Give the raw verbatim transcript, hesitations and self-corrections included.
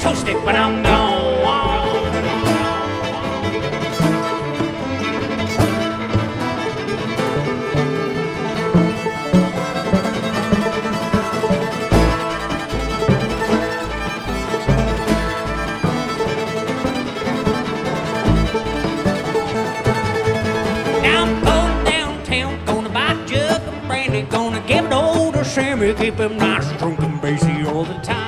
so stick when I'm gone. Now I'm going downtown, gonna buy a jug of brandy, gonna give it old to Sammy, keep him nice, drunk and bassy all the time.